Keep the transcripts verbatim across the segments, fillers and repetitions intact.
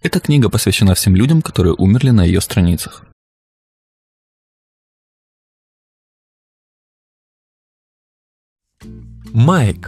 Эта книга посвящена всем людям, которые умерли на ее страницах. Майк.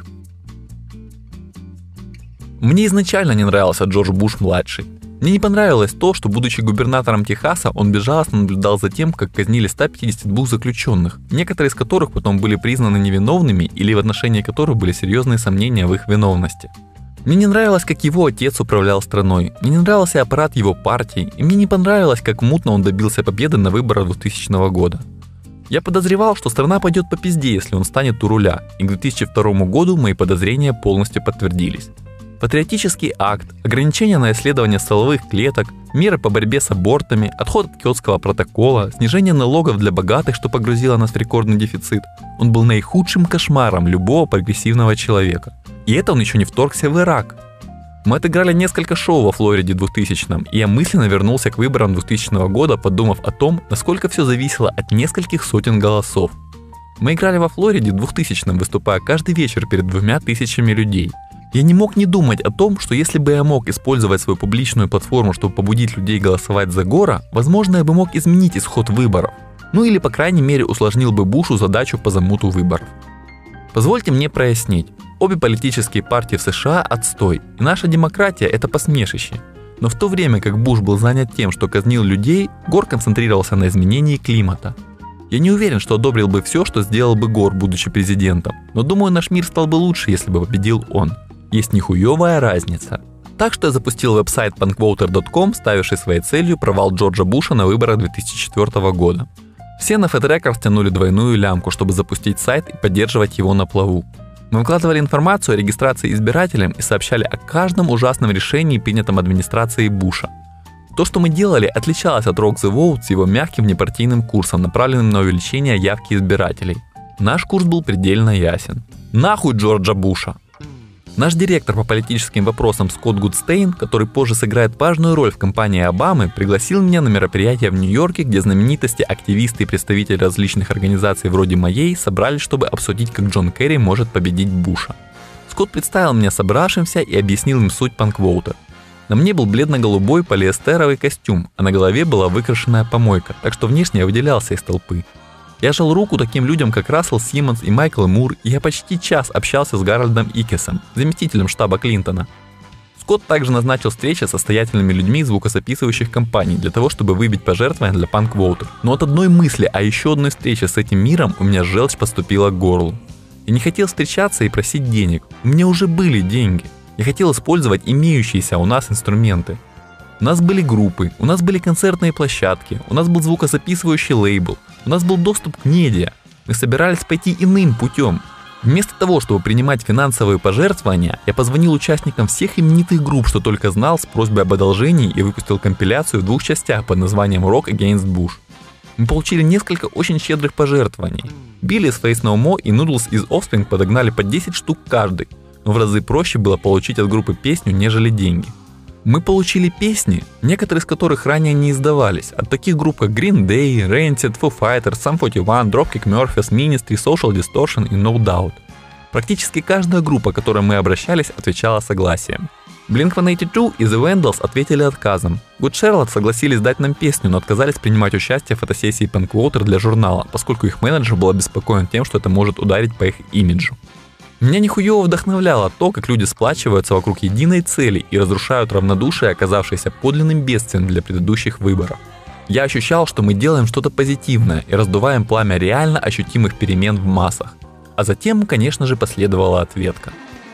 Мне изначально не нравился Джордж Буш-младший. Мне не понравилось то, что, будучи губернатором Техаса, он безжалостно наблюдал за тем, как казнили сто пятьдесят два заключенных, некоторые из которых потом были признаны невиновными или в отношении которых были серьезные сомнения в их виновности. Мне не нравилось, как его отец управлял страной, мне не нравился аппарат его партии, и мне не понравилось, как мутно он добился победы на выборах двухтысячного года. Я подозревал, что страна пойдет по пизде, если он станет у руля, и к две тысячи второму году мои подозрения полностью подтвердились. Патриотический акт, ограничения на исследование стволовых клеток, меры по борьбе с абортами, отход от Киотского протокола, снижение налогов для богатых, что погрузило нас в рекордный дефицит. Он был наихудшим кошмаром любого прогрессивного человека. И это он еще не вторгся в Ирак. Мы отыграли несколько шоу во Флориде двухтысячном, и я мысленно вернулся к выборам двухтысячного года, подумав о том, насколько все зависело от нескольких сотен голосов. Мы играли во Флориде двухтысячном, выступая каждый вечер перед двумя тысячами людей. Я не мог не думать о том, что если бы я мог использовать свою публичную платформу, чтобы побудить людей голосовать за Гора, возможно, я бы мог изменить исход выборов. Ну или, по крайней мере, усложнил бы Бушу задачу по замуту выборов. Позвольте мне прояснить. Обе политические партии в США отстой, и наша демократия – это посмешище. Но в то время как Буш был занят тем, что казнил людей, Гор концентрировался на изменении климата. Я не уверен, что одобрил бы все, что сделал бы Гор, будучи президентом, но думаю, наш мир стал бы лучше, если бы победил он. Есть нихуевая разница. Так что я запустил веб-сайт панквотер точка ком, ставивший своей целью провал Джорджа Буша на выборах две тысячи четвёртого года. Все на FedRecord тянули двойную лямку, чтобы запустить сайт и поддерживать его на плаву. Мы выкладывали информацию о регистрации избирателям и сообщали о каждом ужасном решении, принятом администрацией Буша. То, что мы делали, отличалось от Rock the Vote с его мягким внепартийным курсом, направленным на увеличение явки избирателей. Наш курс был предельно ясен. Нахуй Джорджа Буша! Наш директор по политическим вопросам Скотт Гудстейн, который позже сыграет важную роль в кампании Обамы, пригласил меня на мероприятие в Нью-Йорке, где знаменитости, активисты и представители различных организаций вроде моей собрались, чтобы обсудить, как Джон Керри может победить Буша. Скотт представил меня собравшимся и объяснил им суть панквотер. На мне был бледно-голубой полиэстеровый костюм, а на голове была выкрашенная помойка, так что внешне я выделялся из толпы. Я жал руку таким людям, как Рассел Симмонс и Майкл Мур, и я почти час общался с Гарольдом Икесом, заместителем штаба Клинтона. Скотт также назначил встречи с состоятельными людьми звукозаписывающих компаний для того, чтобы выбить пожертвования для панквотер. Но от одной мысли о еще одной встрече с этим миром у меня желчь подступила к горлу. Я не хотел встречаться и просить денег, у меня уже были деньги. Я хотел использовать имеющиеся у нас инструменты. У нас были группы, у нас были концертные площадки, у нас был звукозаписывающий лейбл, у нас был доступ к медиа. Мы собирались пойти иным путем. Вместо того, чтобы принимать финансовые пожертвования, я позвонил участникам всех именитых групп, что только знал, с просьбой об одолжении, и выпустил компиляцию в двух частях под названием Rock Against Bush. Мы получили несколько очень щедрых пожертвований. Билли из Face No More и Noodles из Offspring подогнали по десять штук каждый, но в разы проще было получить от группы песню, нежели деньги. Мы получили песни, некоторые из которых ранее не издавались, от таких групп как Green Day, Rancid, Foo Fighters, Sum сорок один, Dropkick Murphys, Ministry, Social Distortion и No Doubt. Практически каждая группа, к которой мы обращались, отвечала согласием. блинк сто восемьдесят два и The Vandals ответили отказом. Good Charlotte согласились дать нам песню, но отказались принимать участие в фотосессии панквотер для журнала, поскольку их менеджер был обеспокоен тем, что это может ударить по их имиджу. Меня нихуево вдохновляло то, как люди сплачиваются вокруг единой цели и разрушают равнодушие, оказавшееся подлинным бедствием для предыдущих выборов. Я ощущал, что мы делаем что-то позитивное и раздуваем пламя реально ощутимых перемен в массах. А затем, конечно же, последовала ответка.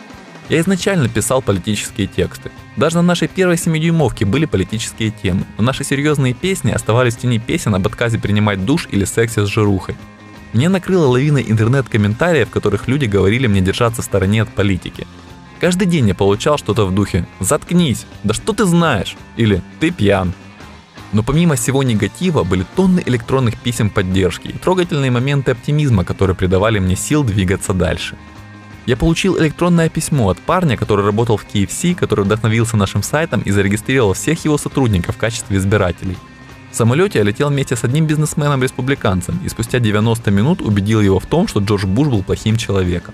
Я изначально писал политические тексты. Даже на нашей первой семидюймовке были политические темы, но наши серьезные песни оставались в тени песен об отказе принимать душ или сексе с жирухой. Мне накрыла лавина интернет-комментариев, в которых люди говорили мне держаться в стороне от политики. Каждый день я получал что-то в духе «Заткнись! Да что ты знаешь?» или «Ты пьян». Но помимо всего негатива были тонны электронных писем поддержки и трогательные моменты оптимизма, которые придавали мне сил двигаться дальше. Я получил электронное письмо от парня, который работал в кей эф си, который вдохновился нашим сайтом и зарегистрировал всех его сотрудников в качестве избирателей. В самолете я летел вместе с одним бизнесменом-республиканцем и спустя девяносто минут убедил его в том, что Джордж Буш был плохим человеком.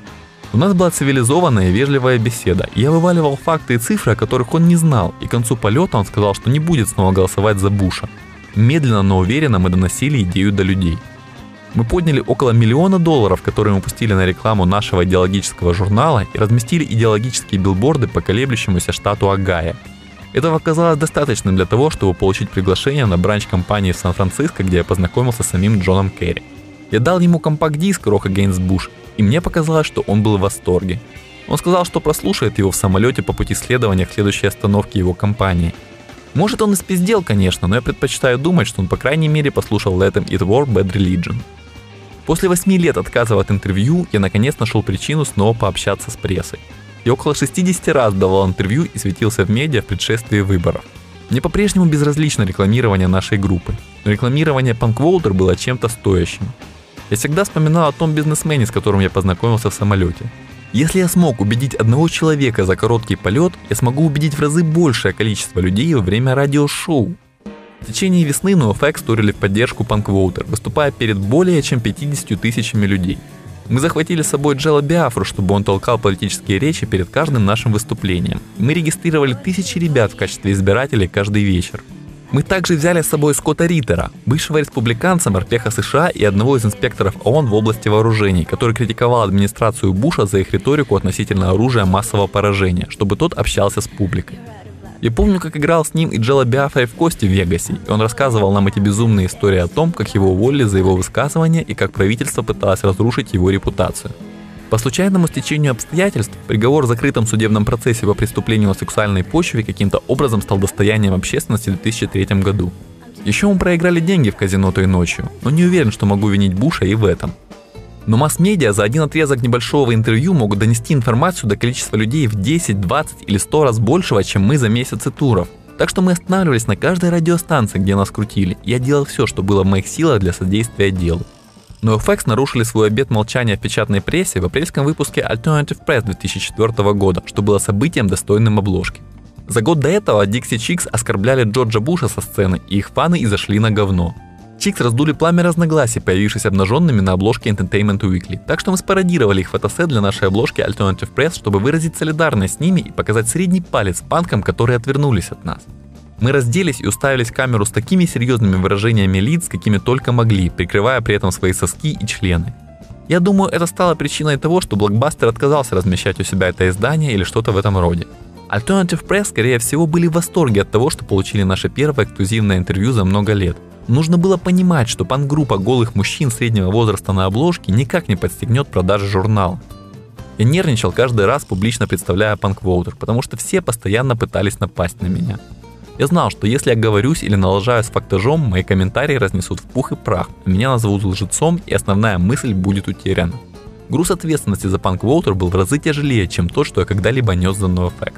У нас была цивилизованная и вежливая беседа, и я вываливал факты и цифры, о которых он не знал, и к концу полета он сказал, что не будет снова голосовать за Буша. Медленно, но уверенно мы доносили идею до людей. Мы подняли около миллиона долларов, которые мы пустили на рекламу нашего идеологического журнала, и разместили идеологические билборды по колеблющемуся штату Огайо. Этого оказалось достаточным для того, чтобы получить приглашение на бранч компании в Сан-Франциско, где я познакомился с самим Джоном Керри. Я дал ему компакт-диск Rock Against Bush, и мне показалось, что он был в восторге. Он сказал, что прослушает его в самолете по пути следования к следующей остановке его компании. Может, он и спиздел, конечно, но я предпочитаю думать, что он по крайней мере послушал Let Them Eat War Bad Religion. После восьми лет отказов от интервью я наконец нашел причину снова пообщаться с прессой. Я около шестидесяти раз давал интервью и светился в медиа в предшествии выборов. Мне по-прежнему безразлично рекламирование нашей группы, но рекламирование Punk Voter было чем-то стоящим. Я всегда вспоминал о том бизнесмене, с которым я познакомился в самолете. Если я смог убедить одного человека за короткий полет, я смогу убедить в разы большее количество людей во время радиошоу. В течение весны NoFX турили в поддержку Punk Voter, выступая перед более чем пятьюдесятью тысячами людей. Мы захватили с собой Джела Биафру, чтобы он толкал политические речи перед каждым нашим выступлением. Мы регистрировали тысячи ребят в качестве избирателей каждый вечер. Мы также взяли с собой Скотта Риттера, бывшего республиканца, морпеха США и одного из инспекторов ООН в области вооружений, который критиковал администрацию Буша за их риторику относительно оружия массового поражения, чтобы тот общался с публикой. Я помню, как играл с ним и Джела Биафрой в кости в Вегасе, и он рассказывал нам эти безумные истории о том, как его уволили за его высказывания и как правительство пыталось разрушить его репутацию. По случайному стечению обстоятельств, приговор в закрытом судебном процессе по преступлению на сексуальной почве каким-то образом стал достоянием общественности в две тысячи третьем году. Еще мы проиграли деньги в казино той ночью, но не уверен, что могу винить Буша и в этом. Но масс-медиа за один отрезок небольшого интервью могут донести информацию до количества людей в десять, двадцать или сто раз большего, чем мы за месяцы туров. Так что мы останавливались на каждой радиостанции, где нас крутили, и я делал все, что было в моих силах для содействия делу. NoFX нарушили свой обет молчания в печатной прессе в апрельском выпуске Alternative Press две тысячи четвёртого года, что было событием, достойным обложки. За год до этого Dixie Chicks оскорбляли Джорджа Буша со сцены, и их фаны изошли на говно. Чикс раздули пламя разногласий, появившись обнаженными на обложке Entertainment Weekly, так что мы спародировали их фотосет для нашей обложки Alternative Press, чтобы выразить солидарность с ними и показать средний палец панкам, которые отвернулись от нас. Мы разделись и уставились в камеру с такими серьезными выражениями лиц, какими только могли, прикрывая при этом свои соски и члены. Я думаю, это стало причиной того, что Blockbuster отказался размещать у себя это издание или что-то в этом роде. Alternative Press, скорее всего, были в восторге от того, что получили наше первое эксклюзивное интервью за много лет. Нужно было понимать, что панк-группа голых мужчин среднего возраста на обложке никак не подстегнет продажи журнала. Я нервничал каждый раз, публично представляя Punk Voter, потому что все постоянно пытались напасть на меня. Я знал, что если я говорюсь или налажаю с фактажом, мои комментарии разнесут в пух и прах, а меня назовут лжецом, и основная мысль будет утеряна. Груз ответственности за Punk Voter был в разы тяжелее, чем то, что я когда-либо нес за NoFX.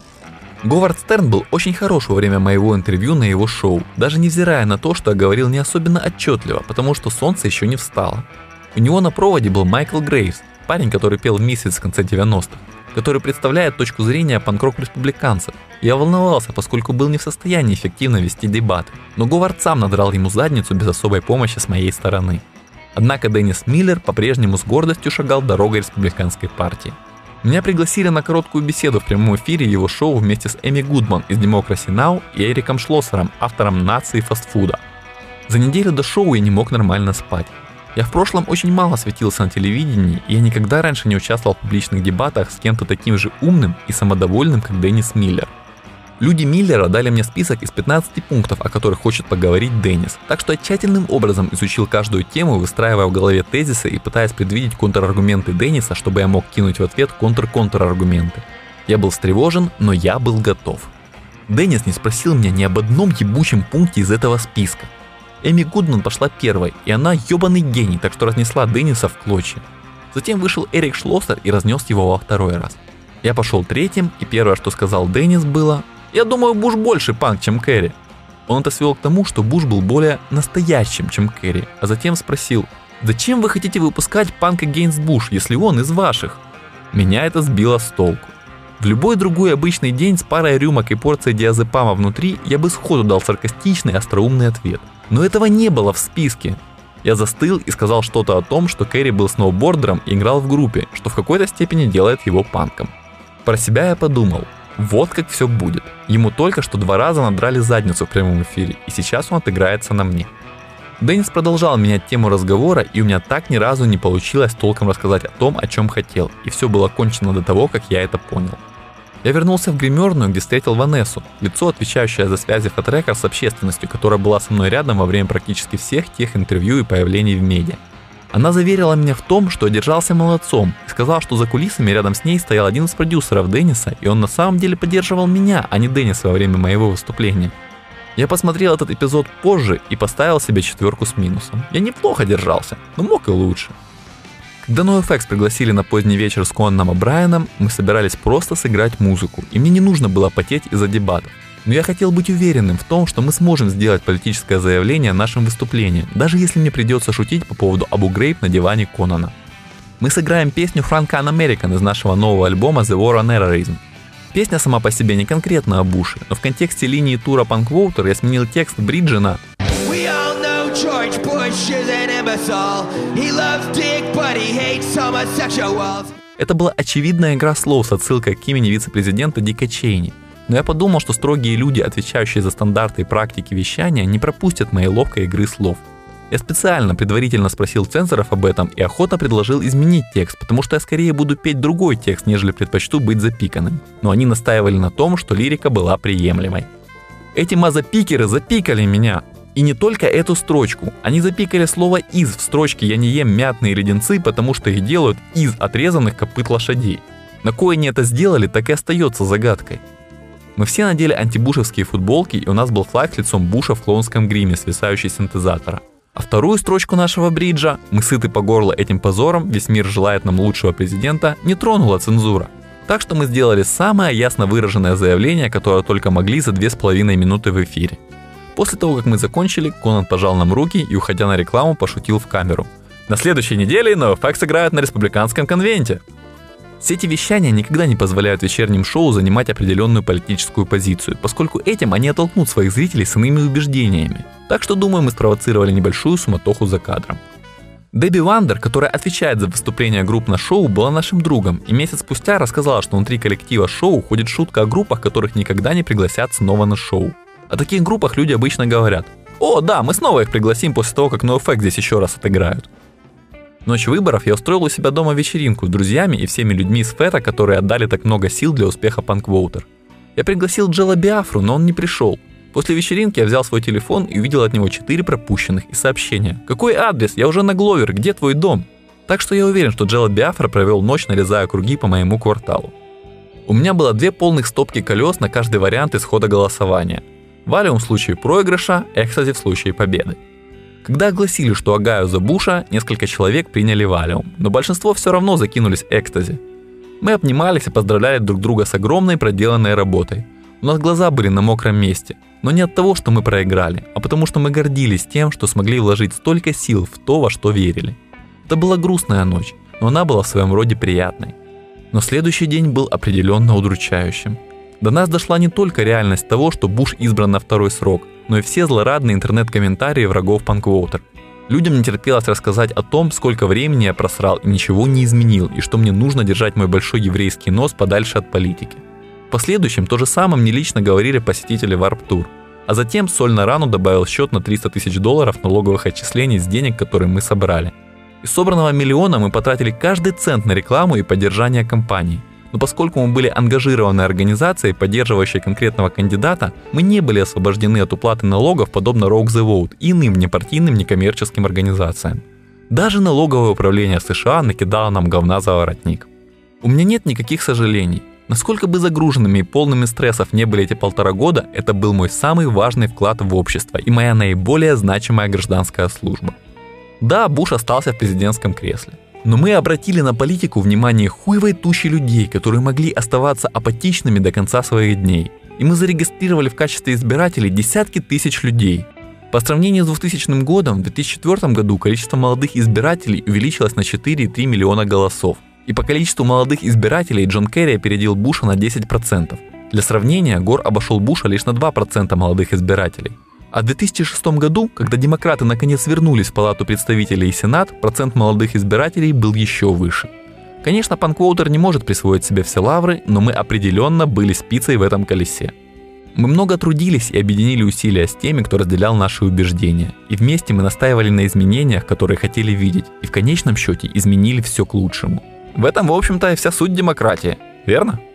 Говард Стерн был очень хорош во время моего интервью на его шоу, даже невзирая на то, что я говорил не особенно отчетливо, потому что солнце еще не встало. У него на проводе был Майкл Грейвс, парень, который пел Misfits в конце девяностых, который представляет точку зрения панк-рок республиканцев. Я волновался, поскольку был не в состоянии эффективно вести дебаты, но Говард сам надрал ему задницу без особой помощи с моей стороны. Однако Деннис Миллер по-прежнему с гордостью шагал дорогой республиканской партии. Меня пригласили на короткую беседу в прямом эфире его шоу вместе с Эми Гудман из Democracy Now! И Эриком Шлоссером, автором «Нации фастфуда». За неделю до шоу я не мог нормально спать. Я в прошлом очень мало светился на телевидении, и я никогда раньше не участвовал в публичных дебатах с кем-то таким же умным и самодовольным, как Деннис Миллер. Люди Миллера дали мне список из пятнадцати пунктов, о которых хочет поговорить Деннис, так что я тщательным образом изучил каждую тему, выстраивая в голове тезисы и пытаясь предвидеть контраргументы Денниса, чтобы я мог кинуть в ответ контр-контраргументы. Я был встревожен, но я был готов. Деннис не спросил меня ни об одном ебучем пункте из этого списка. Эми Гудман пошла первой, и она ебаный гений, так что разнесла Денниса в клочья. Затем вышел Эрик Шлоссер и разнес его во второй раз. Я пошел третьим, и первое, что сказал Деннис, было: «Я думаю, Буш больше панк, чем Керри». Он это свел к тому, что Буш был более настоящим, чем Керри, а затем спросил: «Зачем вы хотите выпускать Punk Against Bush, если он из ваших?» Меня это сбило с толку. В любой другой обычный день с парой рюмок и порцией диазепама внутри я бы сходу дал саркастичный, остроумный ответ. Но этого не было в списке. Я застыл и сказал что-то о том, что Керри был сноубордером и играл в группе, что в какой-то степени делает его панком. Про себя я подумал, вот как все будет. Ему только что два раза надрали задницу в прямом эфире, и сейчас он отыграется на мне. Деннис продолжал менять тему разговора, и у меня так ни разу не получилось толком рассказать о том, о чем хотел, и все было кончено до того, как я это понял. Я вернулся в гримерную, где встретил Ванессу, лицо, отвечающее за связи фоторекорд с общественностью, которая была со мной рядом во время практически всех тех интервью и появлений в медиа. Она заверила меня в том, что одержался молодцом, и сказала, что за кулисами рядом с ней стоял один из продюсеров Денниса, и он на самом деле поддерживал меня, а не Денниса во время моего выступления. Я посмотрел этот эпизод позже и поставил себе четверку с минусом. Я неплохо держался, но мог и лучше. Когда NoFX пригласили на поздний вечер с Конаном О'Брайеном, мы собирались просто сыграть музыку, и мне не нужно было потеть из-за дебатов. Но я хотел быть уверенным в том, что мы сможем сделать политическое заявление нашим выступлением, даже если мне придется шутить по поводу Абу Грейб на диване Конана. Мы сыграем песню Frank An American из нашего нового альбома The War on Terrorism. Песня сама по себе не конкретно о Буше, но в контексте линии тура Punk Voter я сменил текст бриджа на George Bush is an imbecile. He loves dick, but he hates homosexuals. Это была очевидная игра слов с отсылкой к имени вице-президента Дика Чейни. Но я подумал, что строгие люди, отвечающие за стандарты и практики вещания, не пропустят моей ловкой игры слов. Я специально предварительно спросил цензоров об этом и охотно предложил изменить текст, потому что я скорее буду петь другой текст, нежели предпочту быть запиканным. Но они настаивали на том, что лирика была приемлемой. Эти мазопикеры запикали меня. И не только эту строчку. Они запикали слово «из» в строчке «Я не ем мятные леденцы, потому что их делают из отрезанных копыт лошадей». На кое они это сделали, так и остается загадкой. Мы все надели антибушевские футболки, и у нас был флаг с лицом Буша в клоунском гриме, свисающий с синтезатора. А вторую строчку нашего бриджа «Мы сыты по горло этим позором, весь мир желает нам лучшего президента» не тронула цензура. Так что мы сделали самое ясно выраженное заявление, которое только могли за две с половиной минуты в эфире. После того, как мы закончили, Конан пожал нам руки и, уходя на рекламу, пошутил в камеру. На следующей неделе NoFX играет на республиканском конвенте. Сети вещания никогда не позволяют вечерним шоу занимать определенную политическую позицию, поскольку этим они оттолкнут своих зрителей с иными убеждениями. Так что, думаю, мы спровоцировали небольшую суматоху за кадром. Дебби Вандер, которая отвечает за выступления групп на шоу, была нашим другом, и месяц спустя рассказала, что внутри коллектива шоу ходит шутка о группах, которых никогда не пригласят снова на шоу. О таких группах люди обычно говорят: «О, да, мы снова их пригласим после того, как NoFX здесь еще раз отыграют». Ночь выборов я устроил у себя дома вечеринку с друзьями и всеми людьми из Фета, которые отдали так много сил для успеха Punk Voter. Я пригласил Джела Биафру, но он не пришел. После вечеринки я взял свой телефон и увидел от него четыре пропущенных и сообщения: «Какой адрес? Я уже на Гловер, где твой дом?» Так что я уверен, что Джела Биафра провел ночь, нарезая круги по моему кварталу. У меня было две полных стопки колес на каждый вариант исхода голосования. Валиум в случае проигрыша, экстази в случае победы. Когда огласили, что Огайо за Буша, несколько человек приняли Валиум, но большинство все равно закинулись экстази. Мы обнимались и поздравляли друг друга с огромной проделанной работой. У нас глаза были на мокром месте, но не от того, что мы проиграли, а потому что мы гордились тем, что смогли вложить столько сил в то, во что верили. Это была грустная ночь, но она была в своем роде приятной. Но следующий день был определенно удручающим. До нас дошла не только реальность того, что Буш избран на второй срок, но и все злорадные интернет-комментарии врагов Punk Voter. Людям не терпелось рассказать о том, сколько времени я просрал и ничего не изменил, и что мне нужно держать мой большой еврейский нос подальше от политики. В последующем то же самое мне лично говорили посетители Warped Tour. А затем соль на рану добавил счет на триста тысяч долларов налоговых отчислений с денег, которые мы собрали. Из собранного миллиона мы потратили каждый цент на рекламу и поддержание кампании. Но поскольку мы были ангажированной организацией, поддерживающей конкретного кандидата, мы не были освобождены от уплаты налогов, подобно Rock the Vote и иным непартийным некоммерческим организациям. Даже налоговое управление США накидало нам говна за воротник. У меня нет никаких сожалений. Насколько бы загруженными и полными стрессов не были эти полтора года, это был мой самый важный вклад в общество и моя наиболее значимая гражданская служба. Да, Буш остался в президентском кресле. Но мы обратили на политику внимание хуевой тучи людей, которые могли оставаться апатичными до конца своих дней. И мы зарегистрировали в качестве избирателей десятки тысяч людей. По сравнению с двухтысячным годом, в две тысячи четвёртом году количество молодых избирателей увеличилось на четыре целых три десятых миллиона голосов. И по количеству молодых избирателей Джон Керри опередил Буша на десять процентов. Для сравнения, Гор обошел Буша лишь на два процента молодых избирателей. А в две тысячи шестом году, когда демократы наконец вернулись в Палату представителей и Сенат, процент молодых избирателей был еще выше. Конечно, панквотер не может присвоить себе все лавры, но мы определенно были спицей в этом колесе. Мы много трудились и объединили усилия с теми, кто разделял наши убеждения. И вместе мы настаивали на изменениях, которые хотели видеть, и в конечном счете изменили все к лучшему. В этом, в общем-то, и вся суть демократии, верно?